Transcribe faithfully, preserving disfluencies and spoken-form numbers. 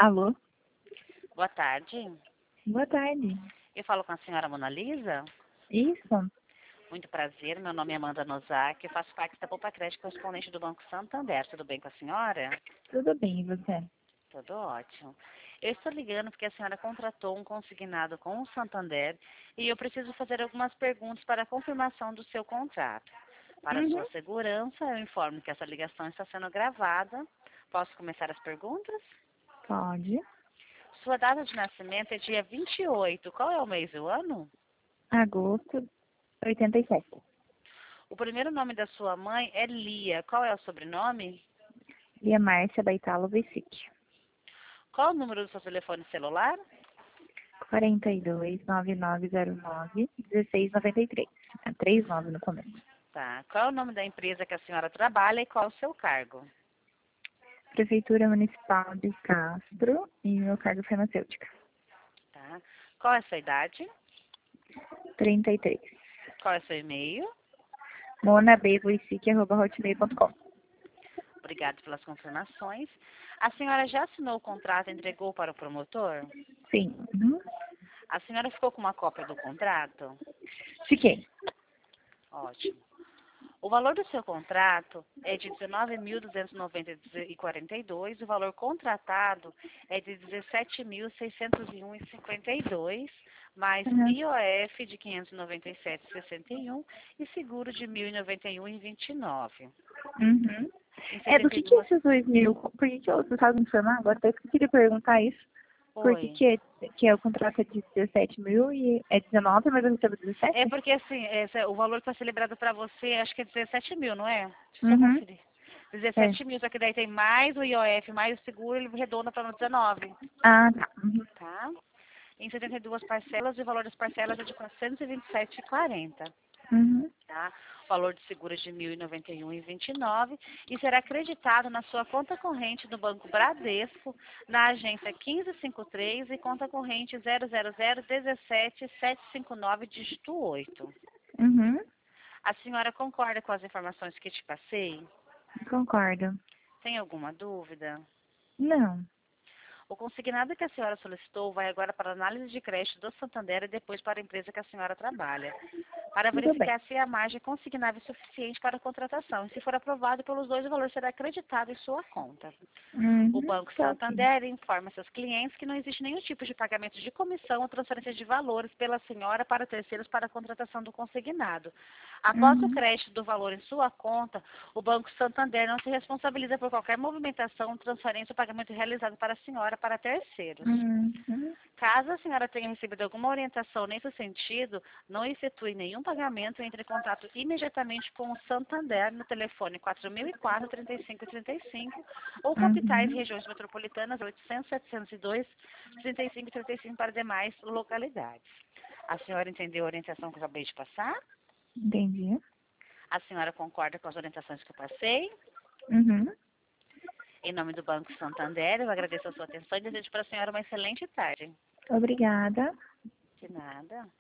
Alô? Boa tarde. Boa tarde. Eu falo com a senhora Mona Lisa. Isso? Muito prazer, meu nome é Amanda Nozaki, eu faço parte da Poupa Crédito correspondente do Banco Santander. Tudo bem com a senhora? Tudo bem, e você? Tudo ótimo. Eu estou ligando porque a senhora contratou um consignado com o Santander e eu preciso fazer algumas perguntas para a confirmação do seu contrato. Para Uhum. sua segurança, eu informo que essa ligação está sendo gravada. Posso começar as perguntas? Pode. Sua data de nascimento é dia vinte e oito. Qual é o mês e o ano? Agosto, oitenta e sete. O primeiro nome da sua mãe é Lia. Qual é o sobrenome? Lia Márcia Baitalo Bessic. Qual o número do seu telefone celular? quarenta e dois, nove nove zero nove, dezesseis noventa e três. É trinta e nove no começo. Tá. Qual é o nome da empresa que a senhora trabalha e qual o seu cargo? Prefeitura Municipal de Castro e meu cargo farmacêutica. Tá. Qual é a sua idade? trinta e três. Qual é o seu e-mail? monabboisic arroba hotmail ponto com. Obrigada pelas confirmações. A senhora já assinou o contrato e entregou para o promotor? Sim. Uhum. A senhora ficou com uma cópia do contrato? Fiquei. Ótimo. O valor do seu contrato é de dezenove mil duzentos e noventa e quarenta e dois, o valor contratado é de dezessete mil seiscentos e um e cinquenta e dois, mais Uhum. I O F de quinhentos e noventa e sete e sessenta e um e seguro de mil e noventa e um e vinte e nove. Uhum. Em É, do setenta e que que é duas. esses dois mil? Por que que eu, você sabe me informar agora? Até que eu queria perguntar isso. Por que Oi. que, é, que é o contrato é de dezessete mil e é dezenove, mas eu recebo É dezessete? porque assim, esse, o valor que foi celebrado para você, acho que é dezessete mil, não é? Deixa eu só Uhum. conferir. É. dezessete mil, só que daí tem mais o I O F, mais o seguro, ele redonda para dezenove. Ah, tá. Uhum. Tá? Em setenta e duas parcelas, e o valor das parcelas é de quatrocentos e vinte e sete reais e quarenta centavos. Uhum. Tá? O valor de seguro é de mil e noventa e um reais e vinte e nove centavos e será acreditado na sua conta corrente do Banco Bradesco, na agência quinze cinquenta e três e conta corrente zero zero zero um sete sete cinco nove, dígito oito. Uhum. A senhora concorda com as informações que te passei? Concordo. Tem alguma dúvida? Não. O consignado que a senhora solicitou vai agora para a análise de crédito do Santander e depois para a empresa que a senhora trabalha, para Tudo bem. verificar se a margem é consignável suficiente para a contratação. E se for aprovado pelos dois, o valor será acreditado em sua conta. O Uhum. Banco Tá ok. Santander informa seus clientes que não existe nenhum tipo de pagamento de comissão ou transferência de valores pela senhora para terceiros para a contratação do consignado. Após o Uhum. crédito do valor em sua conta, o Banco Santander não se responsabiliza por qualquer movimentação, transferência ou pagamento realizado para a senhora para terceiros. Uhum. Caso a senhora tenha recebido alguma orientação nesse sentido, não efetue nenhum pagamento e entre em contato imediatamente com o Santander no telefone quatro mil e quatro, trinta e cinco trinta e cinco ou capitais e Uhum. regiões metropolitanas oitocentos, setecentos e dois, trinta e cinco trinta e cinco para demais localidades. A senhora entendeu a orientação que eu acabei de passar? Entendi. A senhora concorda com as orientações que eu passei? Uhum. Em nome do Banco Santander, eu agradeço a sua atenção e desejo para a senhora uma excelente tarde. Obrigada. De nada.